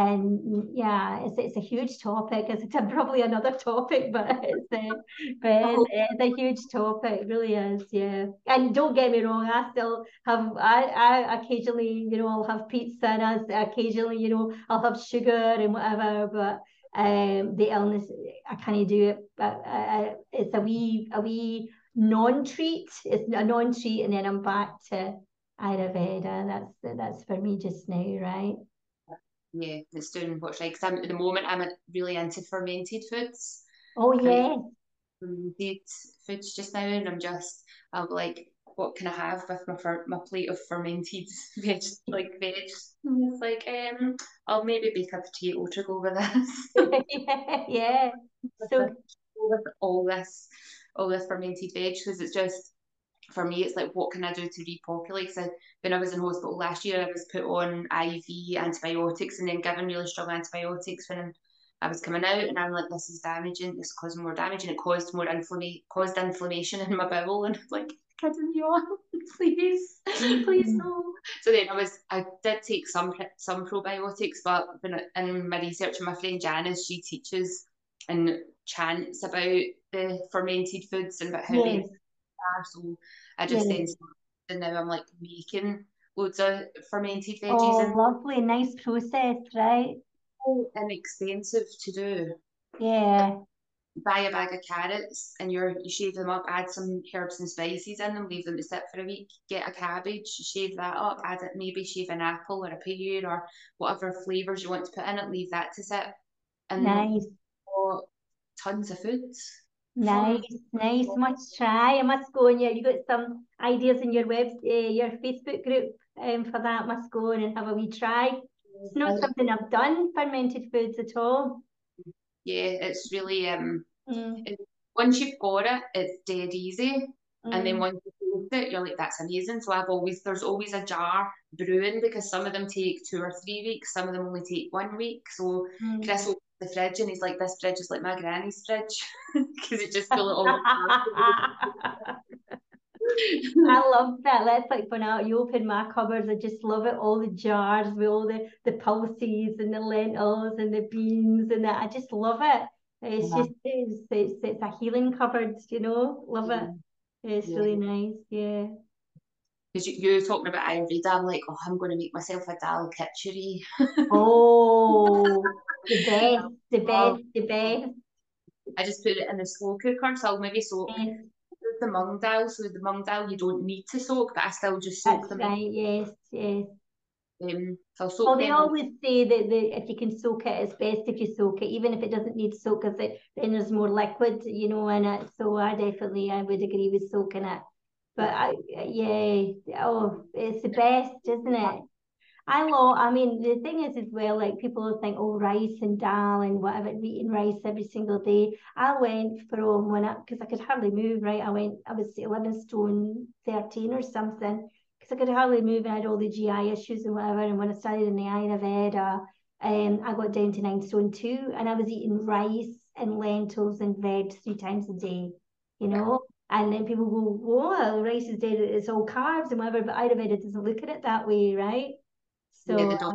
and yeah, it's it's a huge topic. It's probably another topic, but it's a, but it's, it's a huge topic. It really is, yeah. And don't get me wrong, I still have I I occasionally, you know, I'll have pizza, and I occasionally, you know, I'll have sugar and whatever, but um the illness, I can't do it. But uh, it's a wee a wee non-treat. It's a non-treat, and then I'm back to Ayurveda. That's that's for me just now, right? Yeah, it's doing what's right. Because I'm at the moment, I'm really into fermented foods. Oh yeah. Fermented foods just now, and I'm just, I'm like, what can I have with my fer- my plate of fermented veg, like veg? And it's like, um, I'll maybe bake a potato to go with this. yeah, yeah. So with all this, all this fermented veg, because it's just, for me, it's like, what can I do to repopulate? So when I was in hospital last year, I was put on I V antibiotics and then given really strong antibiotics when I was coming out, and I'm like, this is damaging, this is causing more damage, and it caused more inflammation, caused inflammation in my bowel, and I'm like, kidding me on, please, please no. So then I was, I did take some some probiotics, but when I, in my research, and my friend Janice, she teaches and chants about the fermented foods and about how yes. they so I yes. just then started, and now I'm like making loads of fermented veggies. Oh, and lovely, nice process, right? so inexpensive to do. Yeah. Buy a bag of carrots and you're you shave them up, add some herbs and spices in them, leave them to sit for a week. Get a cabbage, shave that up, add it, maybe shave an apple or a pear or whatever flavours you want to put in it, leave that to sit. And nice. got tons of foods. Nice, nice. Must try. I must go and yeah, you got some ideas in your web, uh, your Facebook group um, for that. Must go in and have a wee try. It's not something I've done, fermented foods at all. Yeah, it's really um. Mm. It, once you've got it, it's dead easy. Mm. And then once you taste it, you're like, that's amazing. So I've always, there's always a jar brewing, because some of them take two or three weeks, some of them only take one week. So Mm. Chris opens the fridge and he's like, this fridge is like my granny's fridge, because it just full of all. I love that. That's like when I, you open my cupboards, I just love it. All the jars with all the, the pulses and the lentils and the beans and that. I just love it. It's yeah. just, it's, it's, it's a healing cupboard, you know? Love it. It's yeah. really nice, yeah. Because you, you're talking about Ayurveda, I'm like, oh, I'm going to make myself a dal khichdi. Oh, the best, the best, the best. I just put it in the slow cooker, so I'll maybe soak yes. the mung dal. So the mung dal you don't need to soak, but I still just soak That's them. Right, yes, yes. Um, so I'll soak well, they them. always say that the, if you can soak it, it's best if you soak it, even if it doesn't need soak, because it, then there's more liquid, you know, in it. So I definitely, I would agree with soaking it. But I, yeah, oh, it's the best, isn't it? I love, I mean, the thing is as well, like people think, oh, rice and dal and whatever, eating rice every single day. I went from when I, because I could hardly move, right? I went, I was eleven stone thirteen or something, because I could hardly move and I had all the G I issues and whatever. And when I studied in the Ayurveda, um, I got down to nine stone two, and I was eating rice and lentils and veg three times a day, you know? And then people go, whoa, rice is dead, it's all carbs and whatever, but Ayurveda doesn't look at it that way, right? So yeah, they don't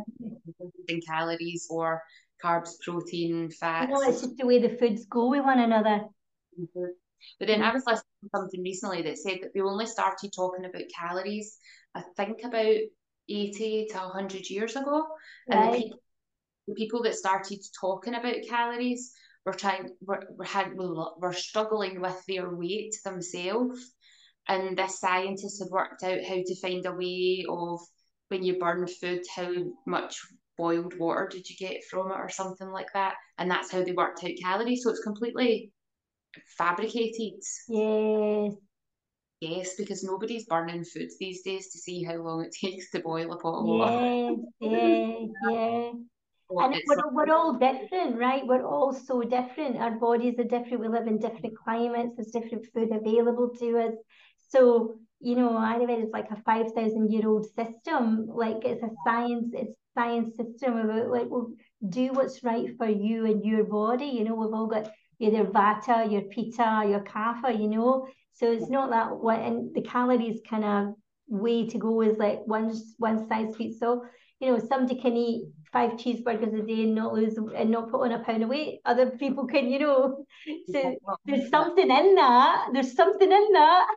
in calories or carbs, protein, fats. No, it's just the way the foods go with one another. Mm-hmm. But then mm-hmm. I was listening to something recently that said that they only started talking about calories, I think about eighty to one hundred years ago. Right. And the people, the people that started talking about calories were trying, were, were, had, were struggling with their weight themselves. And the scientists had worked out how to find a way of, when you burn food, how much boiled water did you get from it or something like that. And that's how they worked out calories. So it's completely fabricated. Yes. Yes, because nobody's burning food these days to see how long it takes to boil a pot of yes, water. Yeah, yeah. And we're, we're all different, right? We're all so different. Our bodies are different. We live in different climates. There's different food available to us. So, you know, Ayurveda is like a five thousand year old system. Like it's a science, it's science system about like, well, do what's right for you and your body. You know, we've all got either Vata, your Pitta, your Kapha, you know. So it's not that what, and the calories kind of way to go is like one one size fits all. You know, somebody can eat five cheeseburgers a day and not lose and not put on a pound of weight. Other people can, you know. So there's something in that. There's something in that.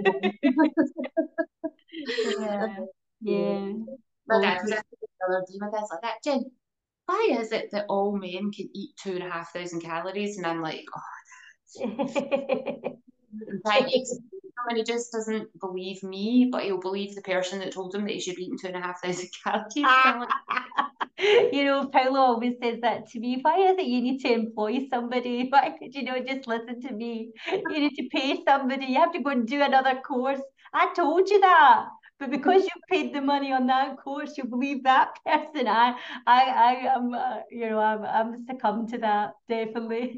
yeah. Yeah. My dad was asking the other day, my dad's like that, Jen, why is it that all men can eat two and a half thousand calories? And I'm like, oh, I'm trying to explain to him and he just doesn't believe me, but he'll believe the person that told him that he should be eating two and a half thousand calories. You know, Paolo always says that to me. Why is it you need to employ somebody? Why could you know just listen to me? You need to pay somebody. You have to go and do another course. I told you that. But because you paid the money on that course, you believe that person. I, I, I am, uh, you know, I'm, I'm succumbed to that definitely.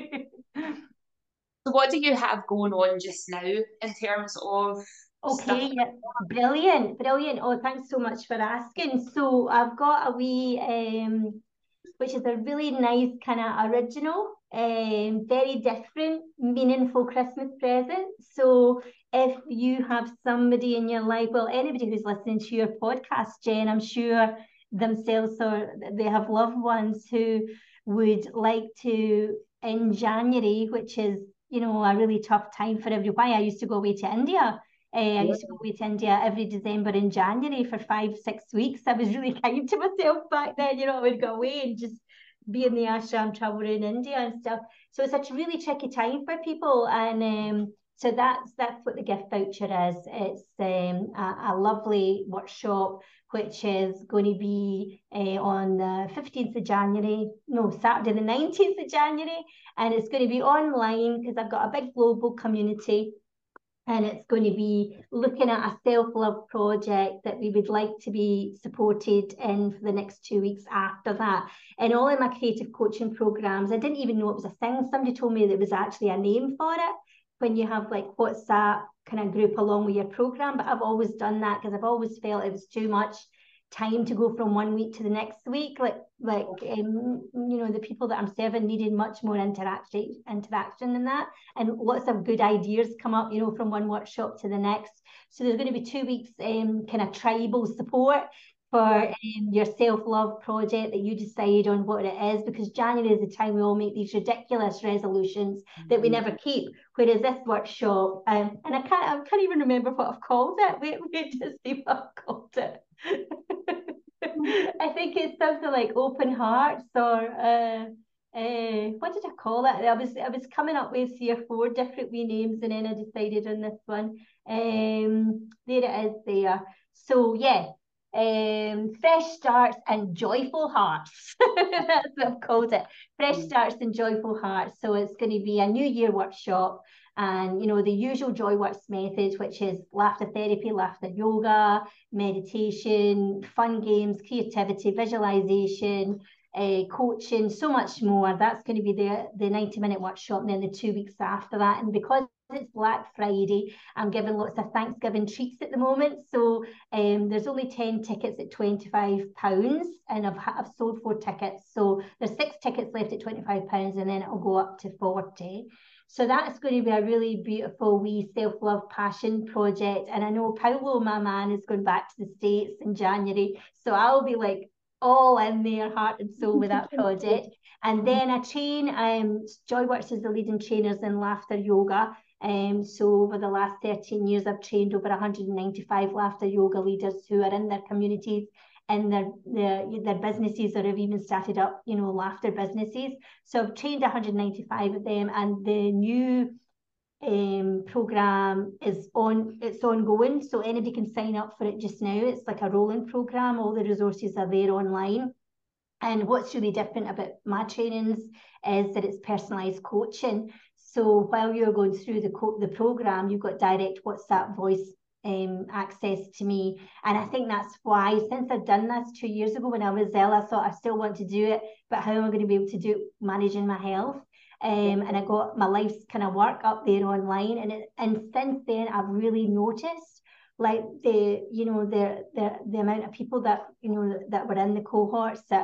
So, what do you have going on just now in terms of Okay, stuff? yeah, brilliant, brilliant. Oh, thanks so much for asking. So I've got a wee, um, which is a really nice kind of original, um, very different, meaningful Christmas present. So if you have somebody in your life, well, anybody who's listening to your podcast, Jen, I'm sure themselves or they have loved ones who would like to, in January, which is, you know, a really tough time for everybody. I used to go away to India. Uh, I used to go away to India every December and January for five, six weeks. I was really kind to myself back then. You know, I would go away and just be in the ashram, travel around India and stuff. So it's a really tricky time for people. And um, so that's that's what the gift voucher is. It's um, a, a lovely workshop, which is going to be uh, on the fifteenth of January, no, Saturday the nineteenth of January. And it's going to be online because I've got a big global community. And it's going to be looking at a self-love project that we would like to be supported in for the next two weeks after that. And all in my creative coaching programs, I didn't even know it was a thing. Somebody told me there was actually a name for it when you have like WhatsApp kind of group along with your program. But I've always done that because I've always felt it was too much time to go from one week to the next week. Like, like um, you know, the people that I'm serving needed much more interaction, interaction than that. And lots of good ideas come up, you know, from one workshop to the next. So there's going to be two weeks um, kind of tribal support for um, your self-love project that you decide on what it is, because January is the time we all make these ridiculous resolutions that we never keep. Whereas this workshop, um, and I can't, I can't even remember what I've called it. Wait, wait to see what I've called it. I think it's something like open hearts or uh, uh, what did I call it? I was I was coming up with three or four different wee names, and then I decided on this one. Um, there it is there. So yeah, um, fresh starts and joyful hearts. That's what I've called it. Fresh starts and joyful hearts. So it's going to be a New Year workshop. And, you know, the usual JoyWorks methods, which is laughter therapy, laughter yoga, meditation, fun games, creativity, visualization, uh, coaching, so much more. That's going to be the, the ninety minute workshop, and then the two weeks after that. And because it's Black Friday, I'm giving lots of Thanksgiving treats at the moment. So um, there's only ten tickets at twenty-five pounds, and I've, I've sold four tickets. So there's six tickets left at twenty-five pounds, and then it'll go up to forty. So that's going to be a really beautiful wee self-love passion project. And I know Paolo, my man, is going back to the States in January. So I'll be like all in there, heart and soul, with that project. And then I train, um, JoyWorks is the leading trainers in laughter yoga. Um, so over the last thirteen years, I've trained over one hundred ninety-five laughter yoga leaders who are in their communities and their, their their businesses, or have even started up, you know, laughter businesses. So I've trained one hundred ninety-five of them, and the new um, program is on, it's ongoing. So anybody can sign up for it just now. It's like a rolling program. All the resources are there online. And what's really different about my trainings is that it's personalised coaching. So while you're going through the, co- the program, you've got direct WhatsApp voice um, access to me. And I think that's why, since I've done this two years ago when I was ill, I thought I still want to do it, but how am I going to be able to do it managing my health? Um, and I got my life's kind of work up there online. And, it, and since then, I've really noticed like the, you know, the, the, the amount of people that, you know, that were in the cohorts that,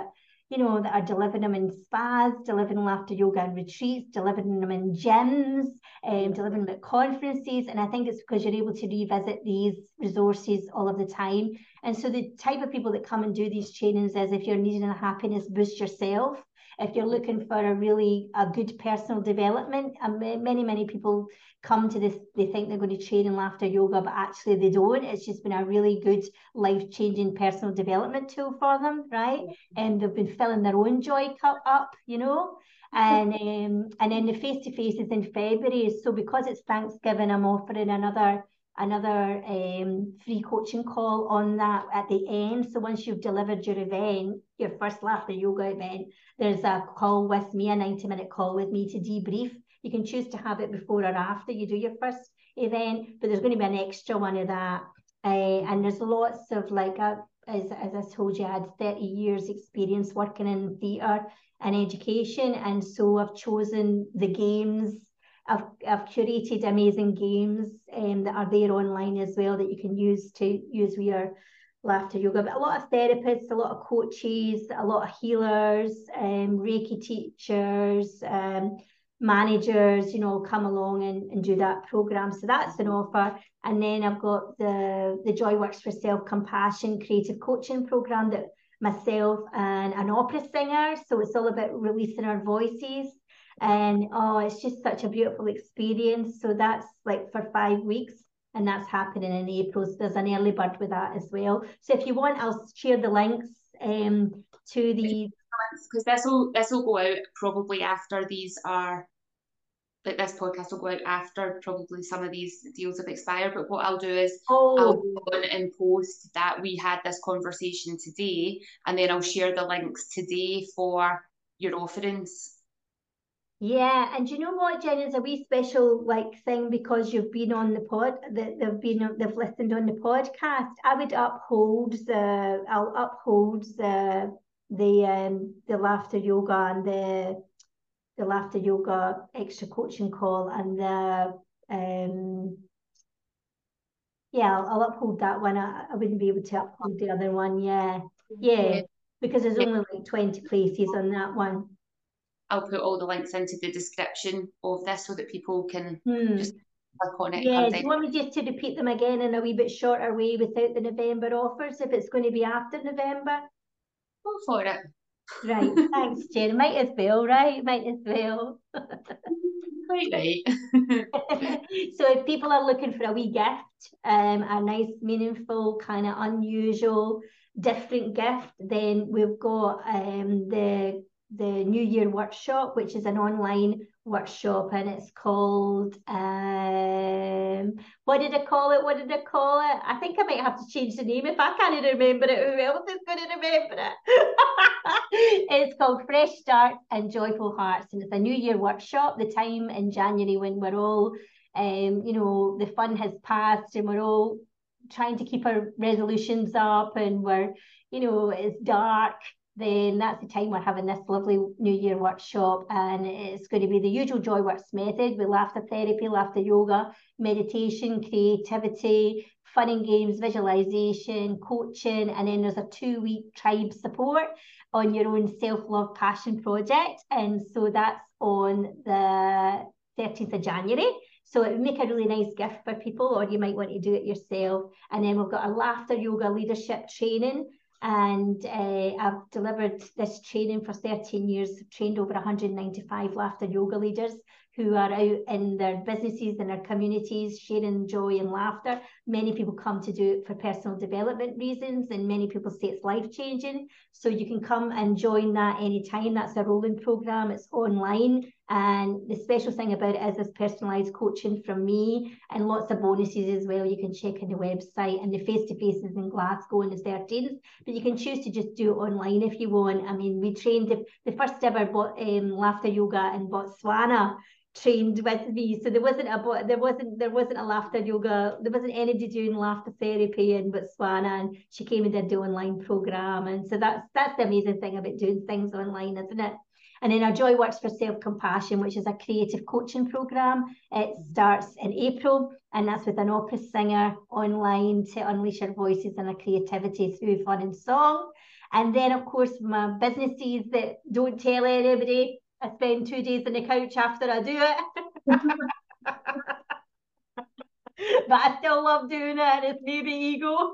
you know, that are delivering them in spas, delivering laughter yoga and retreats, delivering them in gyms, um, delivering them at conferences. And I think it's because you're able to revisit these resources all of the time. And so the type of people that come and do these trainings is if you're needing a happiness boost yourself, if you're looking for a really a good personal development, and many, many people come to this, they think they're going to train in laughter yoga, but actually they don't. It's just been a really good life-changing personal development tool for them, right? And they've been filling their own joy cup up, you know. And um, and then the face-to-face is in February. So because it's Thanksgiving, I'm offering another another um, free coaching call on that at the end. So once you've delivered your event, your first laughter yoga event, there's a call with me, a ninety minute call with me to debrief. You can choose to have it before or after you do your first event, but there's going to be an extra one of that. Uh, and there's lots of, like, a, as, as I told you, I had thirty years experience working in theatre and education. And so I've chosen the games. I've, I've curated amazing games um, that are there online as well that you can use to use with your laughter yoga. But a lot of therapists, a lot of coaches, a lot of healers, um, Reiki teachers, um, managers, you know, come along and, and do that program. So that's an offer. And then I've got the, the Joy Works for Self-Compassion creative coaching program that myself and an opera singer. So it's all about releasing our voices. And oh, it's just such a beautiful experience. So that's like for five weeks. And that's happening in April. So there's an early bird with that as well. So if you want, I'll share the links um, to the... Because this will this will go out probably after these are, like this podcast will go out after probably some of these deals have expired. But what I'll do is oh. I'll go on and post that we had this conversation today, and then I'll share the links today for your offerings. Yeah, and do you know what, Jen, is a wee special like thing because you've been on the pod, that they've been they've listened on the podcast. I would uphold the I'll uphold the the um the laughter yoga and the the laughter yoga extra coaching call and the um yeah I'll, I'll uphold that one. I, I wouldn't be able to uphold the other one. Yeah, yeah, yeah. Because there's yeah. only like twenty places on that one. I'll put all the links into the description of this so that people can hmm. just click on it. Yeah, do you want me just to repeat them again in a wee bit shorter way without the November offers if it's going to be after November? Go for it. Right, thanks, Jen. Might as well, right? Might as well. Quite right. So if people are looking for a wee gift, um, a nice, meaningful, kind of unusual, different gift, then we've got um the the New Year workshop, which is an online workshop, and it's called um what did I call it? What did I call it? I think I might have to change the name if I can't remember it. Who else is going to remember it? It's called Fresh Start and Joyful Hearts, and it's a New Year workshop. The time in January when we're all um you know the fun has passed and we're all trying to keep our resolutions up and we're you know it's dark, then that's the time we're having this lovely New Year workshop. And it's going to be the usual JoyWorks method with laughter therapy, laughter yoga, meditation, creativity, fun and games, visualization, coaching, and then there's a two-week tribe support on your own self-love passion project. And so that's on the thirteenth of January. So it would make a really nice gift for people, or you might want to do it yourself. And then we've got a laughter yoga leadership training. And uh, I've delivered this training for thirteen years, trained over one hundred ninety-five laughter yoga leaders who are out in their businesses and their communities, sharing joy and laughter. Many people come to do it for personal development reasons, and many people say it's life-changing. So you can come and join that anytime. That's a rolling program. It's online. And the special thing about it is this personalised coaching from me and lots of bonuses as well. You can check on the website, and the face-to-face is in Glasgow on the thirteenth. But you can choose to just do it online if you want. I mean, we trained the, the first ever bot, um, laughter yoga in Botswana trained with me. So there wasn't a there wasn't there wasn't a laughter yoga. There wasn't anybody doing laughter therapy in Botswana, and she came and did the online program. And so that's that's the amazing thing about doing things online, isn't it? And then our Joy Works for Self-Compassion, which is a creative coaching program. It starts in April, and that's with an opera singer online to unleash your voices and our creativity through fun and song. And then, of course, my businesses that don't tell anybody. I spend two days on the couch after I do it. But I still love doing it, and it's maybe ego.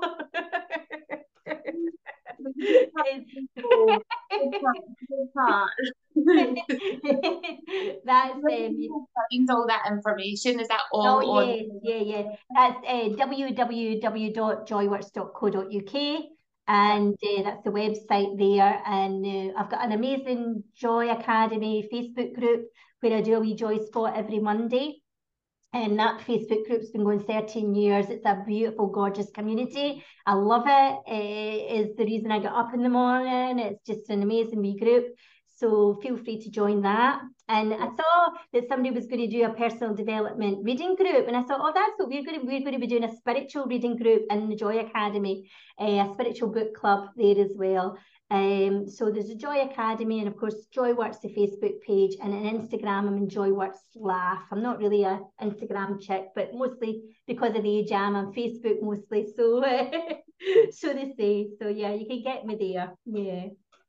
That's um, find all that information. Is that all oh on? yes, yeah, yeah. That's uh, w w w dot joyworks dot co dot u k, and uh, that's the website there. And uh, I've got an amazing Joy Academy Facebook group where I do a wee joy spot every Monday. And that Facebook group's been going thirteen years. It's a beautiful, gorgeous community. I love it. It is the reason I get up in the morning. It's just an amazing wee group. So feel free to join that. And I saw that somebody was going to do a personal development reading group. And I thought, oh, that's what we're going to, we're going to be doing a spiritual reading group in the Joy Academy, uh, a spiritual book club there as well. Um, so there's a Joy Academy, and of course Joyworks, the Facebook page, and an Instagram. I'm in Joyworks Laugh. I'm not really a Instagram chick, but mostly because of the age I'm on Facebook mostly. So, so they say. So yeah, you can get me there. Yeah.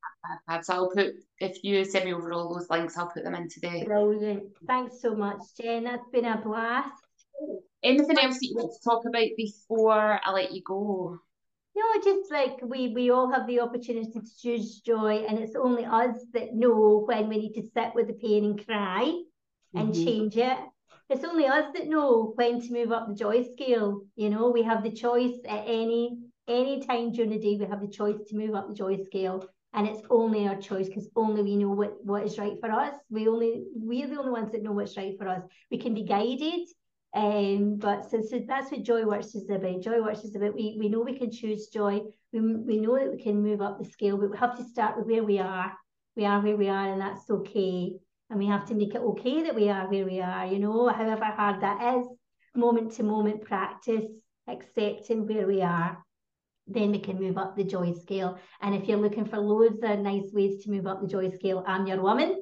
So I'll put, if you send me over all those links, I'll put them into the. Brilliant. Thanks so much, Jen. That's been a blast. Anything else that you want to talk about before I let you go? No, just like we we all have the opportunity to choose joy, and it's only us that know when we need to sit with the pain and cry mm-hmm. and change it. It's only us that know when to move up the joy scale. You know, we have the choice at any any time during the day. We have the choice to move up the joy scale, and it's only our choice because only we know what what is right for us. We only we're the only ones that know what's right for us. We can be guided. Um, but so, so that's what Joyworks is about. Joyworks is about we we know we can choose joy. We we know that we can move up the scale, but we have to start with where we are. We are where we are, and that's okay. And we have to make it okay that we are where we are. You know, however hard that is, moment to moment practice, accepting where we are. Then we can move up the joy scale. And if you're looking for loads of nice ways to move up the joy scale, I'm your woman.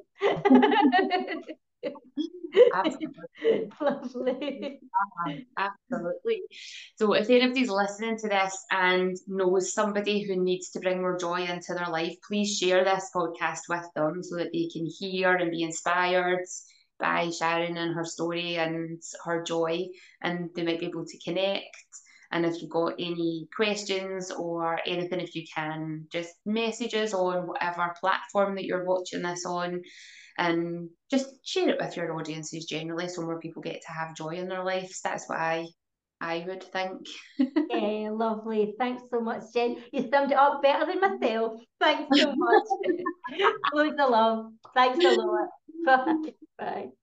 Absolutely. Lovely. Absolutely. So if anybody's listening to this and knows somebody who needs to bring more joy into their life, please share this podcast with them so that they can hear and be inspired by Sharon and her story and her joy, and they might be able to connect. And if you've got any questions or anything, if you can just message us on whatever platform that you're watching this on, and just share it with your audiences generally so more people get to have joy in their lives. That's what I I would think. Yeah, lovely. Thanks so much, Jen. You summed it up better than myself. Thanks so much. Loads of love. Thanks a lot. Bye. Bye.